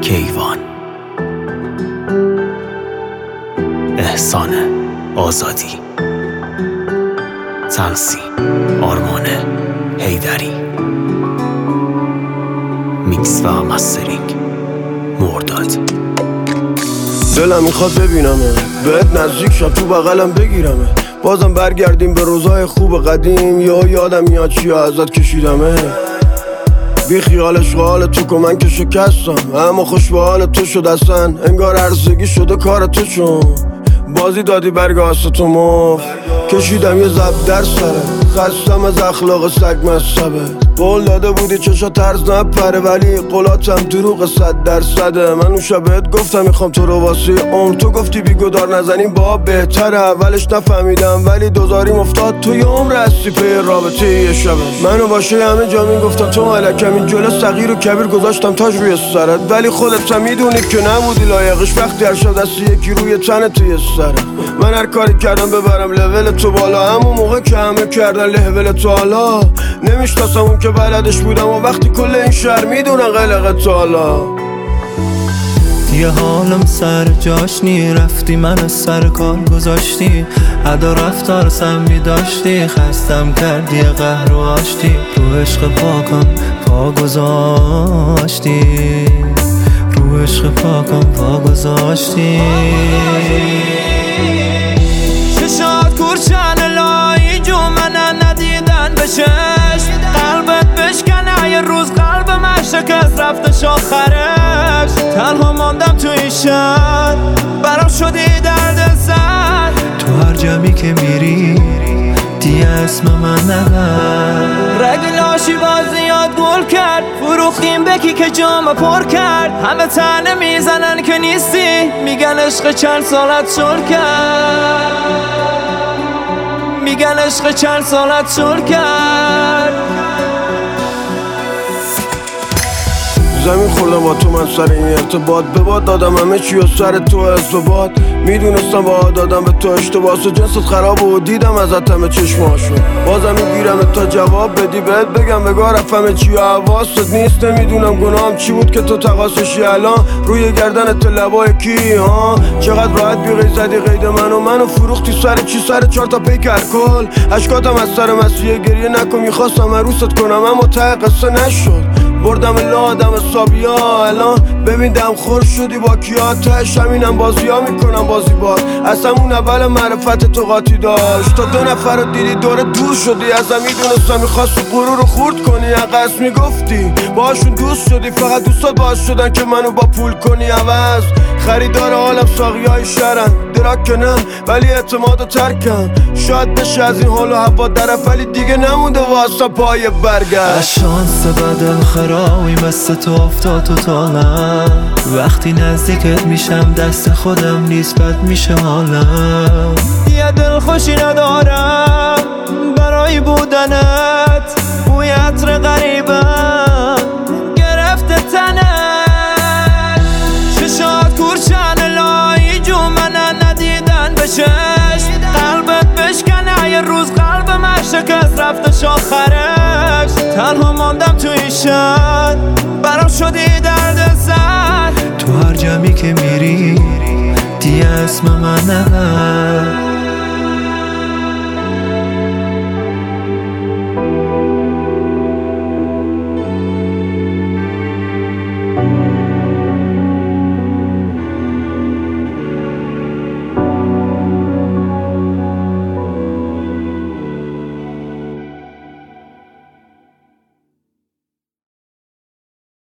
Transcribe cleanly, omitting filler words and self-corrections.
کیوان. احسان آزادی. تنظیم آرمان حیدری. میکس و مسترینگ مرداد. دلم میخواد ببینمه، بهت نزدیک شم، تو بغلم بگیرمه، بازم برگردیم به روزای خوب قدیم. یا یادم میاد چیا ازت کشیدمه. بی خیالش حال تو که من که شکستم، اما خوش به حال تو شد اصلا. انگار عرضگی شده کار تو، چون بازی دادی برگاست تو مفت. کشیدم یه زب در سره، خستم از اخلاق سگ مصبه. قول داده بودی چشا طرز نپره، ولی قولاتم دروغ 100%. من اون شبت گفتم میخوام تو رو واسه عمر، تو گفتی بیگدار نزنیم با بهتره. اولش نفهمیدم ولی دوزاریم افتاد توی عمر، هستی پی رابطه یه شبه. منو باشه همه جا میگفتم تو ملکم، این جلو صغیر و کبیر گذاشتم تاج روی سرت، ولی خودت هم میدونی که نبودی لایقش. وقتی هر شب دستی یکی روی تن توی سرت، من هر کاری کردم ببرم لول تو بالا، همون موقع که همه کردن لول تو حالا. نمیشناسم اون که بلدش بودم، و وقتی کل این شهر میدونن قلق تو حالا. یه حالم سر جاش نی، رفتی من از سر کار گذاشتی، ادا رفتار سمی داشتی، خستم کردی قهر و آشتی، رو عشق پاکم پا گذاشتی، رو عشق پاکم پا گذاشتی. چشات کورچن لایی جو منن ندیدن به چشم، قلبت بشکنه یه روز قلب من شکست رفتش آخرش. تنها ماندم تو این شهر، برام شدی درد سر، تو هر جمعی که میری دیگه اسم من نبر. رگ لاشی باز زیاد گل کرد، فروختیم بکی که جام پر کرد، همه تنه میزنن که نیستی، میگن عشق چند سالت شل کرد، میگن عشق چند سالت شل کرد. زمین خوردم با تو من سر این ارتباط، به باد دادم همه چی و سر تو ازدباط. میدونستم با دادم به تو اشتباس، و جنست خراب و دیدم ازت همه چشماشو. بازم میگیرم تا جواب بدی، بهت بگم بگاه رفت چی و حواست نیست. نمیدونم گناهم چی بود که تو تقاسشی الان روی گردن تو لبای کی ها. چقدر راحت بیغی زدی قید منو فروختی سر چی، سر 4 تا پیک الکل. اشکاتم از سر مسیح گریه نکن، میخواستم عروست کنم اما ته قصه نشد. بردم لادم حسابیا، الان ببین دم خور شدی با کیا. تهش همینم بازی ها میکنم بازی باد، اصلا اون اول معرفت تو قاطی داشت. تا 2 نفر رو دیدی دور دور شدی ازم، میدونستم میخواست غرور رو خورد کنی. عقص میگفتی باشون دوست شدی، فقط دوستات باعث شدن که منو با پول کنی عوض. خریدار حالم ساقی های شهرن، دراک که نه ولی اعتماد و ترکم. شاید بشه از این حال و هوا درف، ولی دیگه نمونده واسه پای برگشت. از شانس بدل خراوی مثل تو افتاد تو طالم، وقتی نزدیکت میشم دست خودم نیست بد میشه حالم. یه دل خوشی ندارم برای بودنت، بوی عطر غریبم گرفته تنت. چشات کورچن لایی جو منن ندیدن به چشم، قلبت بشکنه یه روز قلب من شکست رفتش آخرش. تنها ماندم تو این شهر، برام شدی درد سر، تو هر جمعی که میری دیگه اسم من نبر.